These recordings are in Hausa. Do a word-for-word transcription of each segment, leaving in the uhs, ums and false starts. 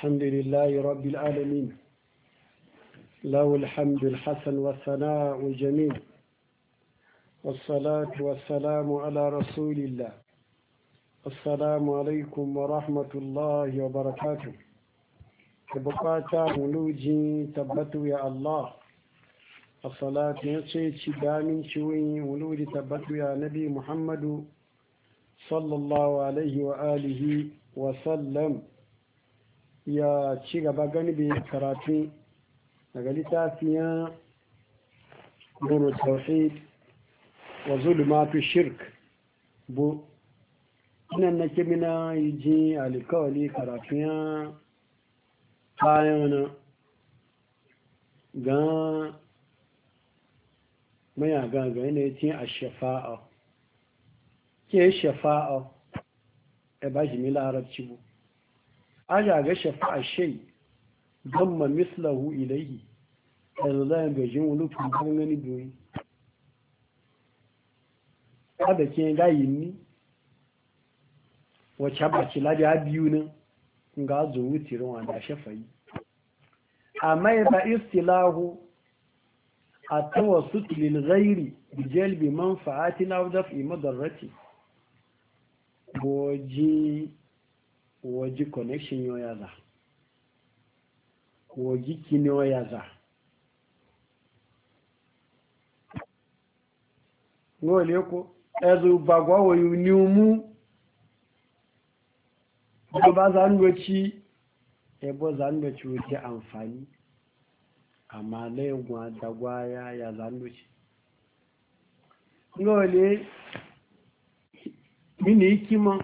الحمد لله رب العالمين، له الحمد الحسن والثناء الجميل، والصلاة والسلام على رسول الله. السلام عليكم ورحمة الله وبركاته. كبقاتا ملوجي تبتو يا الله. الصلاة ينسي دامين شوي ولود تبتو يا نبي محمد صلى الله عليه وآله وسلم. ya ci gaba gani bai karatu daga littafiyan nuru tauhid wa zulmatu shirk bu nan na kimina yi ji alikawali karatuyan bayan ga maya gaga yana yi a shafa'a ke shafa'a e ba shi mila arabci bu aja ga shafa'a shay damma mislahu ilayhi yanzu zai ga jin wani kuma gani doyi kada ke ga yinni wacce ba ci ladi a biyu ne ga zo wutirin wanda shafa'i amma ba istilahu at-tawassut lil ghairi bi jalbi manfa'atin aw daf'i madarrati boji waji connection yo yaza waji kino yaza ngole ko ezu bagwa wo yuniumu do bazangoci ebo zangoci wuce amfani amma lai gwa dagwaya ya zangoci ngole mini hikima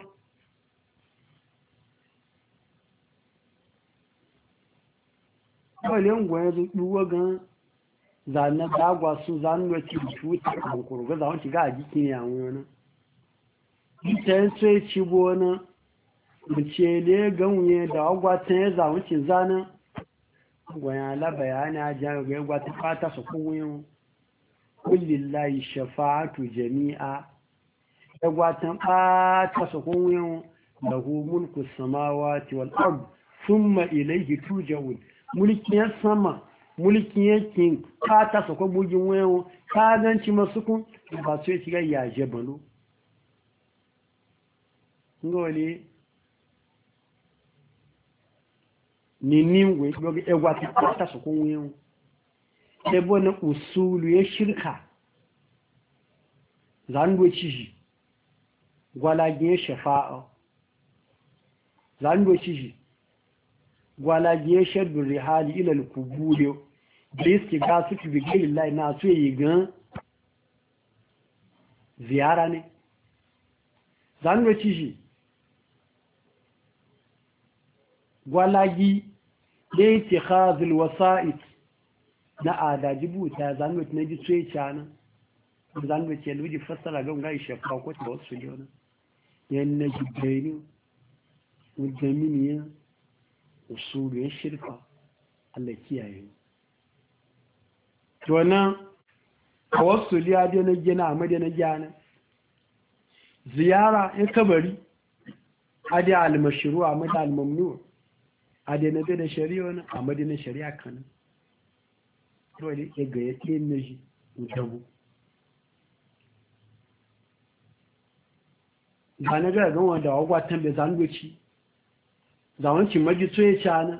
kawai ngwa ya zuwa gan zane dagwa su zanuwa ci cuta kankuru ga zawon ci ga a jikin yawon yana ita yin sai ci bona mace ne ganwuye da agwata ya zawon ci zanen gwaya la bayani a jihar ga yagwa ta fata su kunwuyin kullillahi shafa'atu jami'a yagwa ta fata su kunwuyin lahu mulku samawati wal ard thumma ilayhi turja'un mulkin sama mulkin yankin ka ta sako bugin wayo ka ganci masu kun ba su yi shiga yaje balo ngole ni ningwe gogi egwa ta ta sako wayo ebo na usulu ya shirka zango ciji gwalage shafa'a zango ciji gwalaje shaddu rihali ila al-kubur da yake ga su bi lillahi na so yi gan ziyara ne zan ga ci gwalaji da yake khazil wasa'id na adaji buta zan ga ne ji tsoye cana zan ga ce luji fassara ga ngai shafa ko ta wasu jona yan na jibril mujaminiya usulun shirka Allah kiyaye to nan tawassuli ya je na gina amade na gina ziyara in kabari ade al-mashru' amade al-mamnu' ade na da shari'a na amade na shari'a kan to ne ga yake ne shi dabu ba na ga ga wanda wagwa tambe zangoci zawancin majito ya cana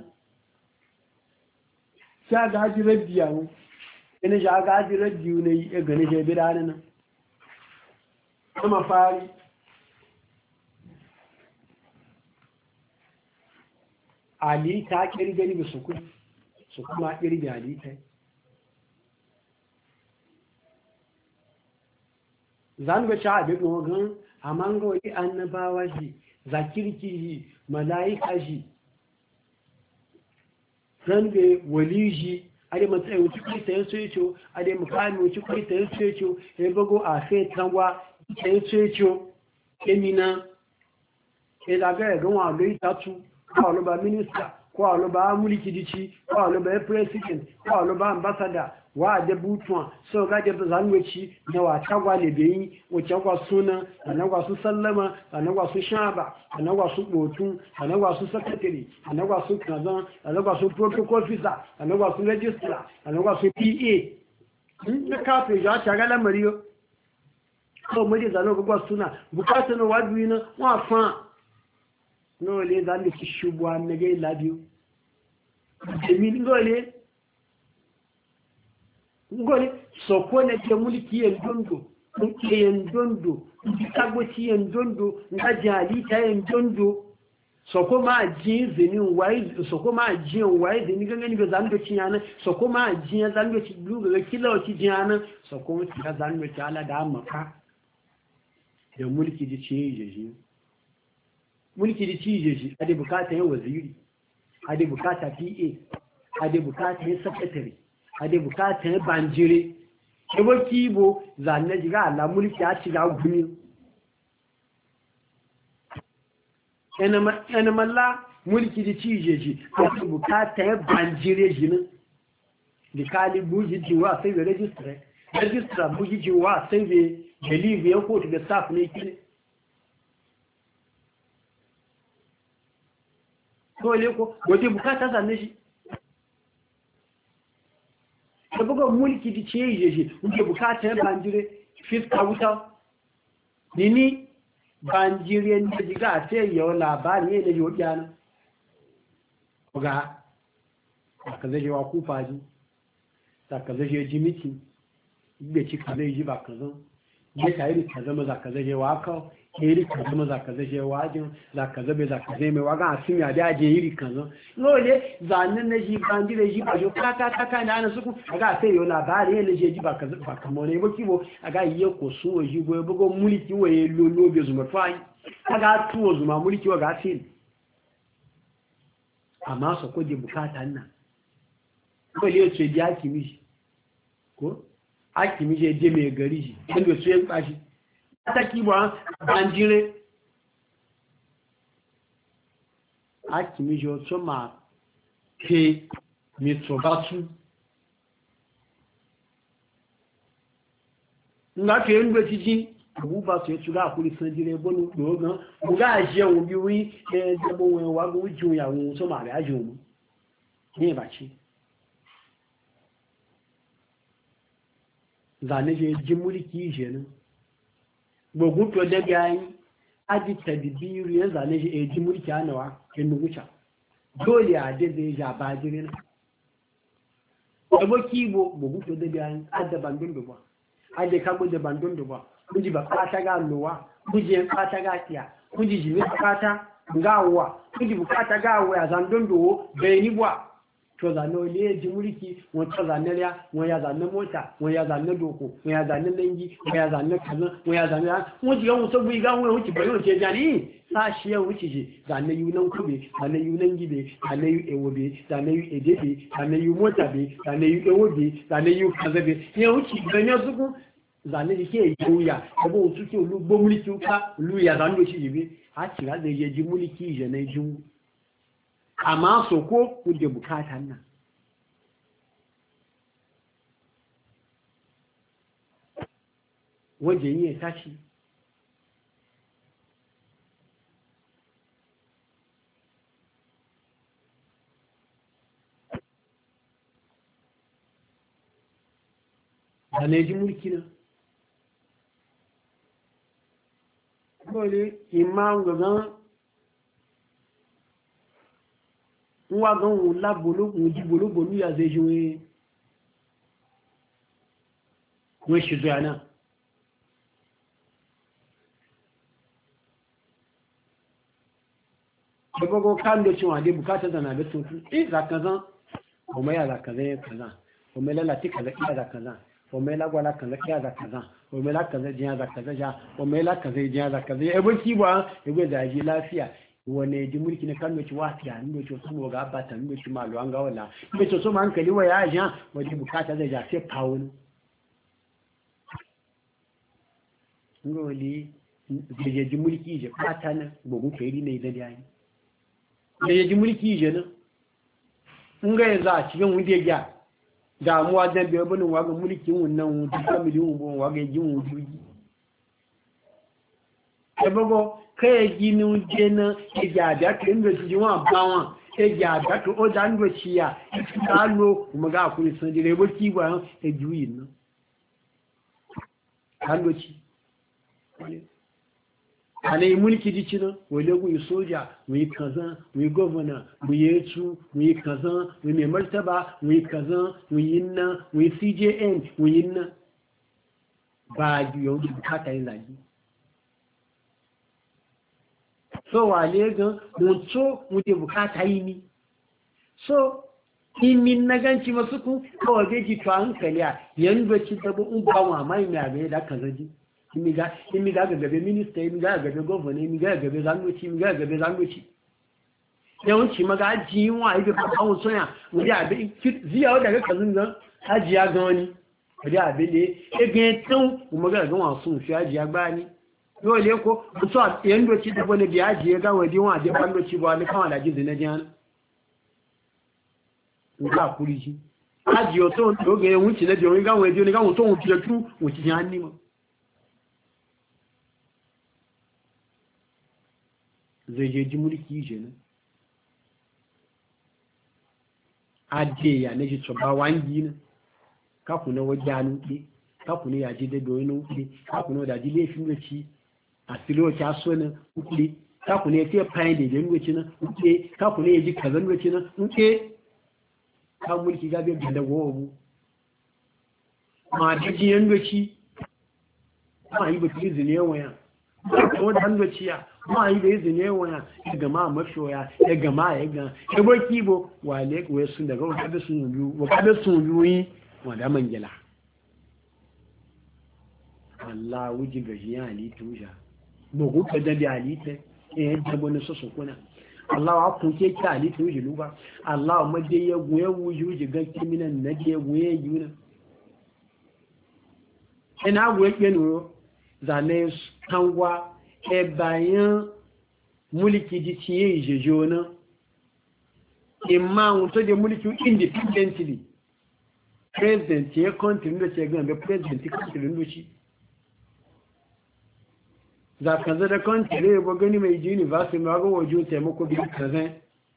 sha gaji rabbiya mu ina sha gaji rabbiyu ne ya gane shi bidana nan kuma fari ali ta kirgani ba su kuma su kuma kirgi ali ta zan ga sha abin gogon amma ga wani annabawa shi zakirki shi mala'ika shi range wali shi ade matsayi wuce kai ta yaso yaco ade mukami wuce kai ta yaso yaco ya bago a fe tangwa ta yaso yaco emina ya zaga ya ganwa gai tatu ko aloba minista ko aloba mulki dici ko aloba president ko aloba ambassador wa da butuwa so ga da zanwaci na wa tagwa le beyi wace gwa suna na gwa su sallama na gwa su shaba na gwa su botu na gwa su secretary na gwa su kazan na gwa su protocol officer na gwa su registrar na gwa su pa na kafe ya ta ga lamariyo ko mu da zano gwa suna bukata na wadu na wa fa no le zan da kishubwa na ga labiyo jemi ngole ngole sokone ke mulki yen dondo ke yen dondo kitagoti yen dondo ngajali ta yen dondo soko ma ji zeni wai soko ma ji wai zeni ganga ni ga zando ciyana soko ma ji zando ci duga ga kilo ci jiyana soko ci ga zando ci ala da maka da mulki di ci jeji mulki di ci jeji ade bukata yin waziri ade bukata pa ade bukata yin secretary ade bukata yin banjire ebo kibo zanne jiga ala mulki a ci ga gumi yana malla mulki di ci jeji ade bukata yin banjire jinin di kali buji jiwa sai be registre registra buji jiwa sai be believe ya kotu da staff ne kine dole ko waje bukata zanne shi da buga mulki di ce yi shi kuke bukata banjire fiska wuta nini banjire ne diga sai yau labari ne yau yana ga aka zai wa kufa ji aka zai ji miki da ci ka zai ji ba kazan ya tayi ka zama za ka zai wa ka iri ka zama za ka zai wajin za ka zabe za ka zai mai waga a sun yada aje iri kan zo lole zanen na ji bandi da ji ba jo kaka kaka na ana suku aga sai yau labari ne je ji ba ka ba kamar ne ba kibo aga yiye ko su wa ji goye bugo mulki waye lolo be zuma fai aga tuwo zuma mulki wa ga sin amma so ko je bukata nan ko le ce ji akimi ko akimi je je mai gari shi inda su yan bashi ataki ba banjire akimi jo so ma ke mi to batu nga ke ndo tiji abu ba so yetu ga kuri sanjire bonu dogan u ga je won bi wi e de bo won wa go ju ya won so ma ga ju mu ni ba ci zane je ji mulki je ne gbogbo to da gayi aji tadbiru ya zane je ji mulki anawa kin nugucha dole a de zai ja ba jire ne ebo kibo gbogbo to da gayi adda bandun do ba ade ka gode bandun do ba kuji ba kata ga lowa kuji en kata ga tiya kuji ji me kata ngawa kuji bukata ga wa zandun do be ni bwa to zane ole ji mulki won to zane ya won ya zane mota won ya zane doko won ya zane lengi won ya zane kaza won ya zane won ji won so bu ga won wuci bayo ce jani sa shi ya wuci ji zane yu nan kube zane yu nan gibe zane yu ewobe zane yu edebe zane yu mota be zane yu ewobe zane yu kaza be ya wuci ganya suku zane ji ke yuya ebo wuci ke lu gbo mulki ka lu ya zane shi jibe a ci ga da je ji mulki je na ju amma so ko kuje bukatan nan waje yi ya tashi da ne ji mulki na dole imam gagan nwa gan wo la bolo wo ji bolo bolo ya ze juwe wo shizo ana bego kan do chwa de bukata da na be tun eh zakaza o me ya zakaza kaza o me la lati kaza ya zakaza o me la gwala kaza ya zakaza o me la kaza jiya zakaza ja o me la kaza jiya zakaza e bo kiba e go da ji lafiya wane ji mulki na kan ci wasiya ne ce so ga bata ne ce malu an ga wala ne ce so man kali wa ya ja waje bukata zai ja sai pawun ngoli je ji mulki je bata na gogo kai ne da dai ne ji mulki je na nga yanzu a cikin wunde ya damuwa dan biyo bunin waga mulkin wannan ta family mun waga yin wujuji e bogo kai ginu jena e ja da kin da ji wa bawon e ja da to o dan do ciya ta lo kuma ga ku sun dire bo ki ba e juyin no hallo ci ale mulki di cina wale ku yi soja mu yi kaza mu yi governor mu yi su mu yi kaza mu yi martaba mu yi kaza mu yi na mu yi C J N mu yi na ba yau da bukata yin zagi so wale ga mutu mu da bukata yi ni so in na ganci masu ku kawai zai ji to hankali a yanzu ci dabo in ba wa mai mai da kaza ji imi ga gabe minista imi ga gabe governor imi ga gabe zangoci imi ga gabe zangoci yawanci maga ajiyi wa ibe kawon soya wuri abe ziyawa daga kazin gan ajiya ga wani wuri abe ne ege tun umaga ga wasu fi ajiya gbani yau le ko mutu a yan doci da wani biya ajiye ga waje wa ajiye ban doci ba wani kawai da gizi na jihana nga kuri shi ajiyo to doge yin wuce na jiyo ni ga waje ni ga wuce wuce da tu wuce jihani ni ma zai je ji mulki je ne ade ya ne ji tsoba wangi ne ka ku na wajanu ke ka ku ne ya ji da doyin ke ka ku ne da ji lefin ci a silo ta so ne ke ka ku ne te fayin da je ngoci ne ke ka ku ne ya ji kazan ngoci ne ke ka mulki ga be da gobu ma da ji ngoci ma yi ba tizi ne waya ko da ngoci ya ma yi da izini wani ya gama mashoya ya gama ya gan ya bar kibo wale kuwa sun daga wakabe sun biyu wakabe sun biyu yi wanda mangila Allah wuji gaji ya halitta wuja bugu ka dabi halitta ya yi dabo na soso kuna Allah wa kunke ki halitta wuji luba Allah wa madai ya goye wuji wuji ga kiminan na je goye yi na ina goye kenu zane tangwa ẹ̀bàyán múlìkì di ti yé ìjẹjọ náà ìmá àwọn tó jẹ múlìkì independently president yẹ kọ́ntì ló ṣe ẹgbẹ́ ẹgbẹ́ president kọ́ntì ló ṣí zàkànzẹ́dẹ́ kọ́ntì lè bọ́ gẹ́ni méjì university ma gọ́wọ́ ojú tẹ̀mọ́kó bí kàzẹ́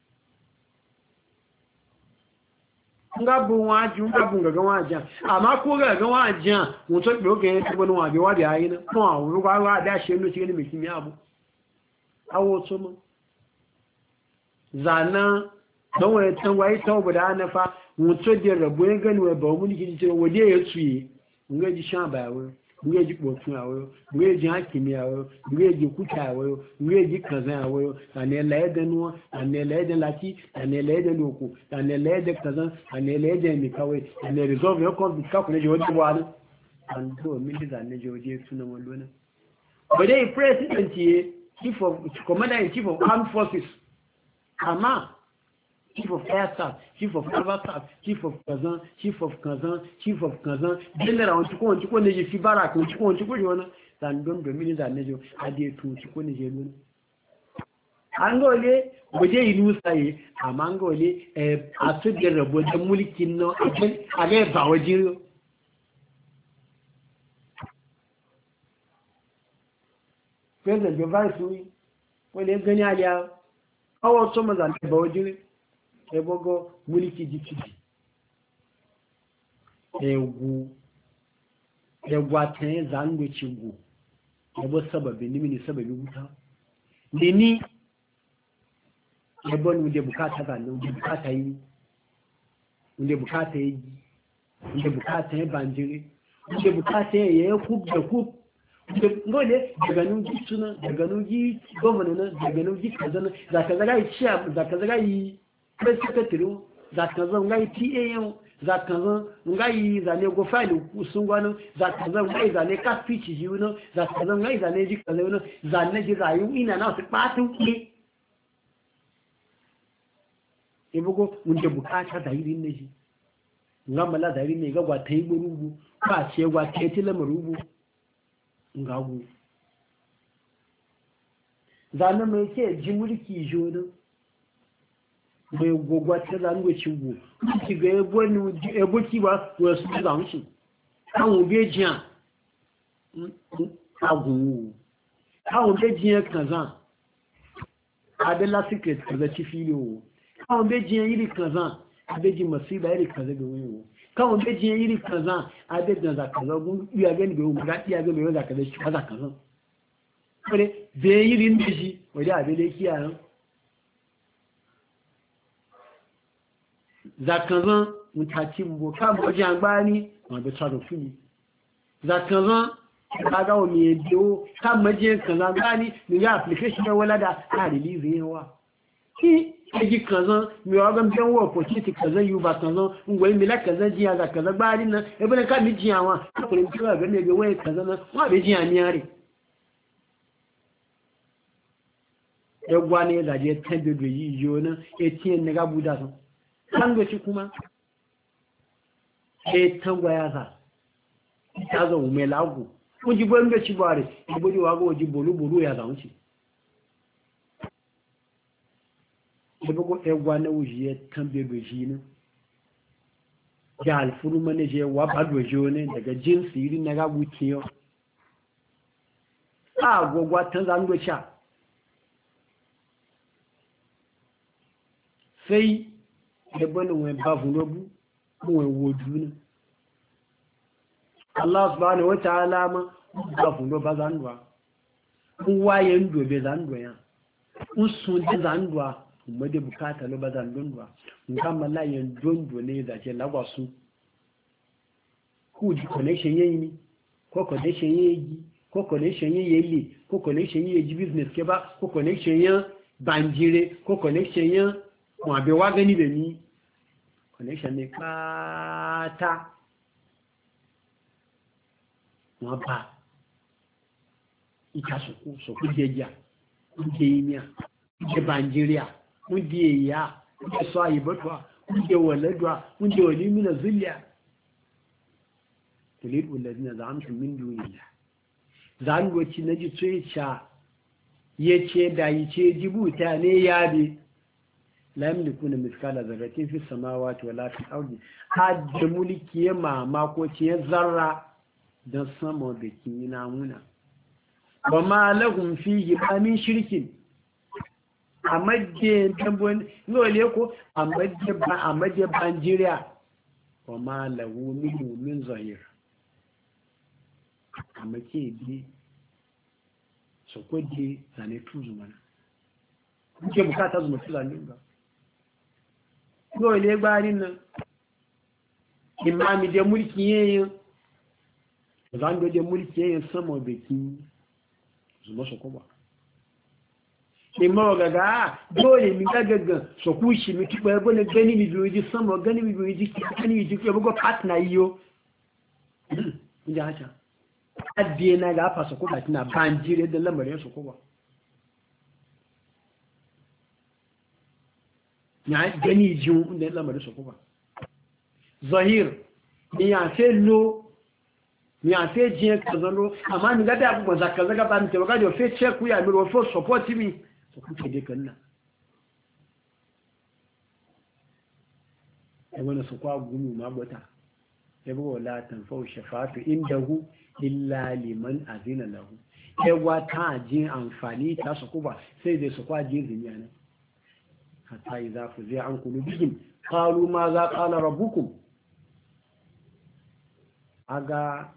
ngabun waju ngabun gaga wajan amma ko gaga wajan mutum da yake ta bani waje wa da yayi na ko a wuri ga wa da shi ne cikin mai kimiyya abu awo so mu zana don waye tan waye tauba da nafa mutum da rabo ya gani wa ba mu ni kiji waje ya tsuye ngaji shan ba yawo ngaji botun yawo ngaji hakimi yawo ngaji kuta yawo ngaji kaza yawo ane laida nuwa ane laida lati ane laida loko ane laida kaza ane laida mi kawai ane resolve yo ko ka ku ne jodi wani an do min da ne jodi suna wallona but the president ye chief of commander in chief of armed forces ama chief of air staff, chief of naval staff, chief of Kazan, chief of Kazan, chief of Kazan, general on chiko on chiko neje fi barak on chiko on chiko jona dan don do mini dan nejo ade tu chiko neje lu angole boje ilu sai amangole eh asu de rabo de mulkin no aben ale ba wajiro president de vice wole gani aliya awo so mazan ba wajiro ebogo mulki jikiti egu egu atan zango chigu ebo sababi ni mini sababi wuta nini ebo ni unde bukata ga no bukata yi unde bukata yi unde bukata yi banjiri unde bukata yi ya kub da kub ngole daga nuji suna daga nuji gwamnati na daga nuji kaza zaka zaga yi ciya zaka zaga yi secretary zaka zan ngai P A M zaka zan ngai zane go file usungwano zaka zan ngai zane ka speech jiuno zaka zan ngai zane ji kaza uno zane ji rayu ina na su patu ki ibugo munde bukata da irin ne shi ngamala da irin ne ga gwa tai burubu ba ce gwa tai tila marubu ngagu zane mai ce ji mulki jodo mai gogwata zanuwa cigo ki ga ebo ni ebo ki ba wasu zamu shi kan obe jiya agun kan obe jiya kaza adela secret kaza ci fili o kan obe jiya iri kaza abeji masiba iri kaza ga wani kan obe jiya iri kaza abeji za kaza gun iya gani ga mu ga iya ga me za kaza shi kaza kaza kore be yiri ndiji wadi abele kiyaye zakazan mutaci mbo ka boji agbani wọ́n bẹ sọ́dọ̀ fún mi zakazan kaga o mi edo ka maje kaza gani ni ya application na wala da a release yawa ki eji kazan mi o ga mbe wo opportunity kazan yu ba kazan ngwe mi la kazan ji ya kaza gbani na e bele ka mi ji awon ko ni ti wa be ne be we kazan na wa be ji ani are egwa ne da je tembe do yi yo na etien ne ga buda so tango ci kuma e tangwa ya za ta zo me lagu kun ji gwamnati ci bare e bodi wa go ji bolu bolu ya za unci e bugo egwa na ujiye tambe do ji ne ya alfuru mane je wa ba do jone daga jinsi irin na ga gutiyo a gogwa tan zan go cha sai ẹgbọ́n ni wọ́n bá fún lọ́bú mú wọn wo jù ní Allah subhanahu wa ta'ala ma bá fún lọ́bá zanduwa ń wáyé ń dòbe zanduwa ya ń sun dí zanduwa mọ́dé bukata lọ́bá zanduwa ń kama láyé dondo ne zace lagwasu kú di connection yẹ́ yìí ko connection yẹ́ yìí ko connection yẹ́ yẹ́ lè ko connection yẹ́ yẹ́ business kẹba ko connection yẹ́ banjire ko connection yẹ́ wọ́n àbẹ̀ wá gẹ́ níbẹ̀ ní connection ní pàátá wọ́n bá ìkàsùkú sọ̀kú jẹjà ń jẹ ìmìà ń jẹ Banjiria ń jẹ èyà ń jẹ sọ àyíbọ́tọ̀ ń jẹ wọ̀lẹ́dọ̀ ń jẹ olímìnà zulia tòlébù lẹ́dínà zàmtù míndú ìlà zangoci na ji tsoyeca ya ce da yi ce jibuta ne ya bi la yamliku na miskala zarratin fi samawati wala fi ardi hadda mulki ya mama ko ce ya zarra dan sama da kina muna wa ma lahum fihi min shirkin amadde tambon ngole ko amadde ba amadde Banjiria wa ma lahu min min zahir amake bi so ko di zane tuzu mana kuke bukata zuma tulanin ba yau ne gbarin nan imami da mulki yayin zango da mulki yayin sama beki zuma su kuma imma gaga dole mi gagaga so kushi mi tuba yabo ne gani mi biyo ji sama gani mi biyo ji gani mi ji ko bugo partner yiyo inda haka addiye na ga fa su kuma tana Banjire da lamarin su kuma ya gani jin da lamarin su kuma zahir ni ya fe lo ni ya fe jin kazalo amma ni ga da ku zaka zaka ba mi te ga jo fe check ya mi ro fo support mi so ku ke de kanna e wona su kwa gumi ma bota e bo la tan fa shafatu indahu illa liman azina lahu e wa ta jin amfani ta su kuma sai dai su kwa jin zinya ne hatta idza fuzi'a an qulubihim qalu ma za qala rabbukum aga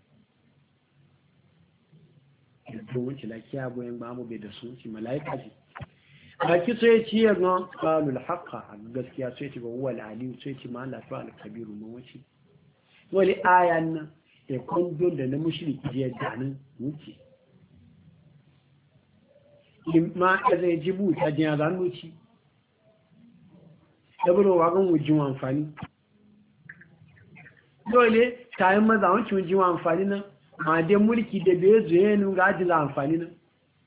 to wuce lakiya boyen ba mu bai da su ci malaika ji aki sai ci ya ga qalul haqa gaskiya sai ci ga wal alim sai ci ma Allah ta al-kabir mu wuce wali ayan nan e kundin da na mushriki ya danin wuce imma zai jibu ta jiya zanuci dabaro wagon wujin amfani dole kayan maza wancin wujin amfani nan ma dai mulki da bai zuye nun ga ajiyar amfani nan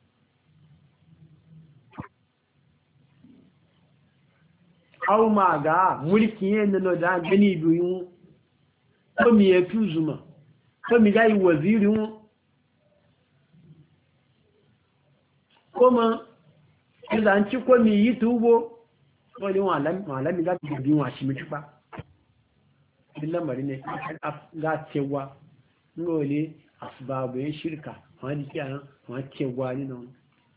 au ma ga mulki yin nan da gani biyu ko mi ya fi zuma ko mi ga yi waziri wọn ko ma izanci ko mi yi tubo wani malami za ta bi wa shi mutu ba bin lamari ne ga cewa ngole asbabu yin shirka wani kiyanan wani cewa ni nan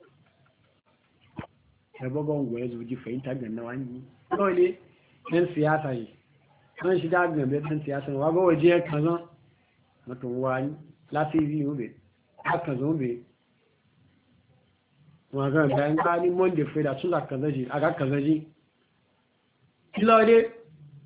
ya bagon goye zuji fahimta ganna wani ngole ɗan siyasa yi ɗan shi da gambe ɗan siyasa wa ga waje kazan mutum wani lafiya yobe haka zobe wa ga bayan gani monday feda sun da kazaji aga kazaji kilode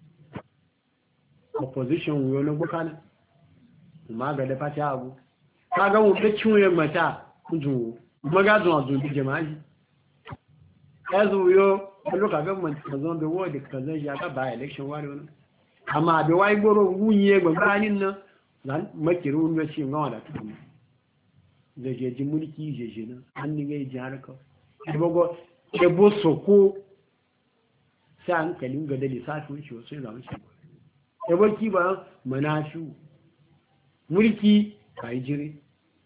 opposition wo no bukana ma ga da fata abu kaga mu da ciwo mata kuju maga zuwa zuwa jama'i kazu yo loka government kazon be word kazaji aga ba election wari wannan amma be wai goro wunye gbanin nan dan makiru ne shi ngawa da tudu da jeji mulki jeje nan an ni ga ji harka ebogo ebo soko sai an kalin ga da lissafin shi sai zamu shi ebo ki ba manashu mulki kai jire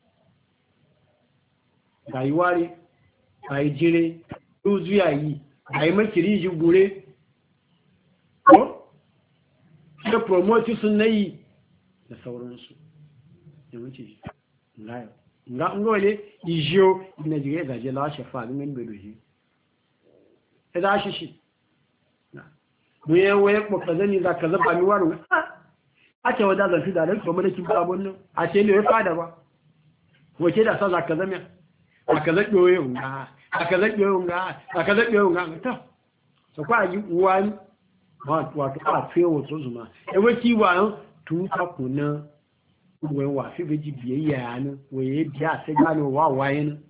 kai wari kai jire uzu yayi kai makiri ji gure ko da promote sunnayi da sauransu da wuce layo nga ngole ijo ina jige da je la shefa min be doji e da shi shi na mu ye we ko kazani da kaza ba mi waru a ce wada zan fi da ran kuma kin ba bonno a ce ne fada ba wace da sa za kaza mi a kaza doye nga a kaza doye nga a kaza doye nga to so kwa yi wani wa wato a fewo to zuma e waki wa tu ta kuna wai wafi beji biyayya ne waye biya sai gano wa waye ne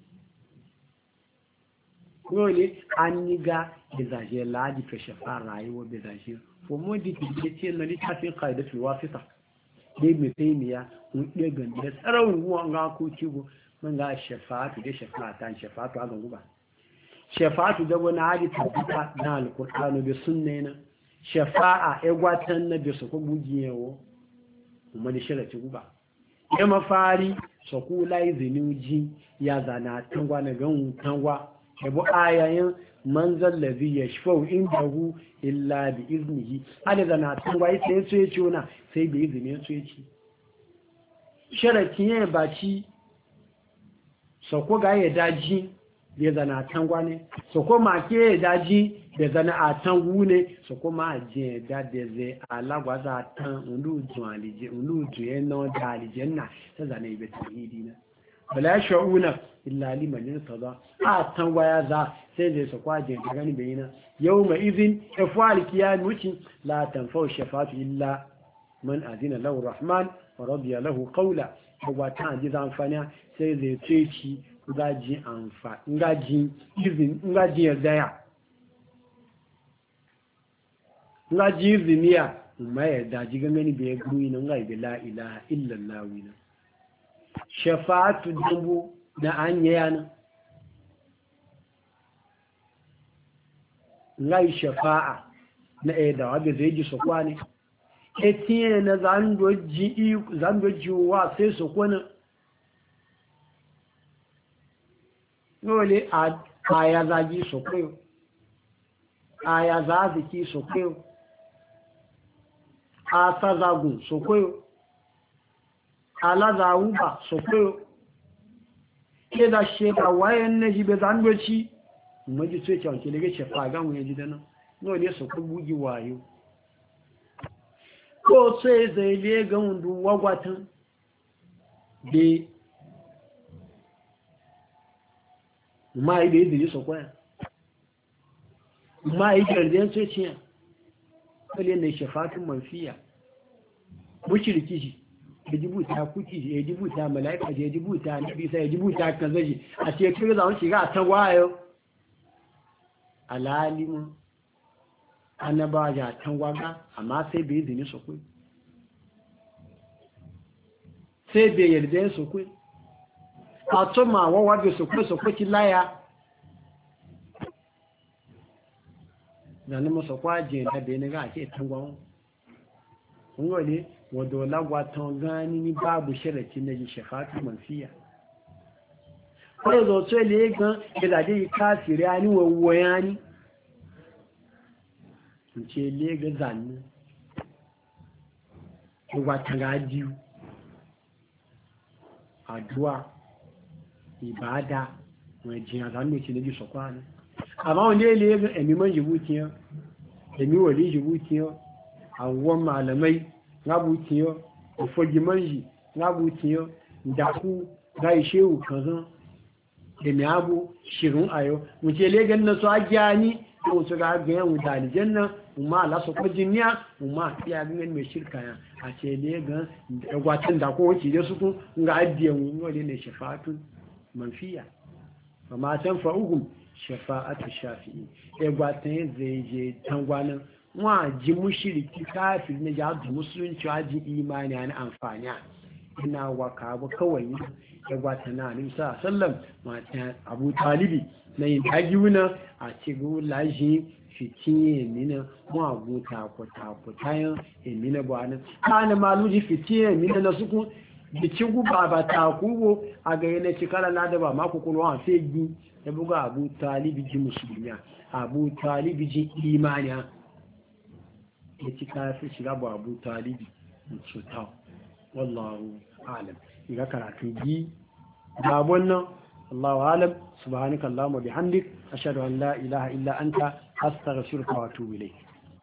wole an yi ga bezaje ladi fa shafa rayuwa bezaje for more details ce na littafin qaidatul wasita dai mai taimiya mun iya ganda tsaron ruwan ga ko cigo mun ga shafa'atu da shafa'atan shafa'atu aga guba shafa'atu da wani hadi tabbata na alqur'ani da sunna shafa'a e gwatan na da su ko bugiyewo kuma da shirati guba ya mafari sakula izini ya zana tangwa na gan tangwa yabo ayayin manzal ladhi yashfau indahu illa bi iznihi ana zana tangwa sai sai ce ona sai bi izini sai ce sharati ne baci sako ga ya daji ya zana tangwa ne sako ma ke ya daji da zana a tangu ne sako ma je da da zai alagwa za tan uluju alije uluju yana da aljanna ta zana ibe tauhidi na bala sha'una illa liman irtada a tangwa ya za sai zai sako je da gani bayina yawma idhin ifal kiyamuci la tanfa'u shafa'atu illa man azina lahu rahman wa radiya lahu qawla wa ta ji zan fanya sai zai ce ngaji amfa ngaji izin ngaji yardaya ngaji iziniya mai da ji gangani bai guri nan ga la ilaha illa allah wina shafa'atu dubu da anya nan ngai shafa'a na e da wabe zai ji sokwani etiye na zando ji zando ji wa sai sokwana dole a aya zagi sokwe aya zaziki sokwe a sazagun sokwe alazawuba sokwe ke da sheka wayan na jibe zangoci maji tsoye cewa ke daga shefa gan wuye jidana dole sokwe bugi wayo ko tsoye zai le ga wundu wagwatan de ma yi da izini su kwaya ma yi garden sociya kwale na shafatun manfiya mushiriki shi ya jibuta kuki shi ya jibuta mala'ika ya jibuta nabisa ya jibuta kanzaji a shekaru zaun shiga a ta wayo alalimin annaba ya tan waga amma sai bai izini su kwai sai bai yarda su kwai a tuma wawa bai su kwai su kwaki laya na nima su kwaje da bai niga ake tangwon kungo ne wadda lagwatan gani ni babu shiraki na ji shafatu manfiya kawai zo tsoye le gan da zade yi kafiri ya ni wawo ya ni ce lega zanni wata gajiyu àdúà ìbádá wọn ìjìyàn zanni ce lójú sọkwá ní àmá wọn lè lè ẹ̀mí mọ́ jìbútiyàn ẹ̀mí wọlé jìbútiyàn àwọn malamai rábútiyàn ìfọ́jìmọ́jì rábútiyàn ìdákú ga ìṣẹ́wù kan zan ẹ̀mí abu ṣìrún ayọ́ wọn ce lè gan na sọ ajá ní ko su ga ga yan da aljanna umma la so ko jinniya umma ya ga mai shirka ya a ce ne ga gwatin da ko wuce da su kun ga addiyan mu ne ne shafa'atu manfiya amma tan fa'uhum shafa'atu shafi'i e gwatin zai je tangwanan wa ji mushriki kafir ne ya da musulunci aji imani an amfani ina waka ba kawai ya gwatana ne sa sallam mata Abu Talibi na yin agiuna a cikin laji fitiye mina mu aguta ko ta ko tayan emina bwana kana maluji fitiye mina na suku da ci guba ba ta kuwo a ga yana cikala na da ba ma ku kulwa a fegi ya buga Abu Talibi ji musulmiya Abu Talibi ji imaniya ya ci kafi shiga ba Abu Talibi cuta wallahu alam iga karatu bi da wannan Allahu alam subhanaka allahumma bihamdik ashhadu an la ilaha illa anta astaghfiruka wa atubu ilayk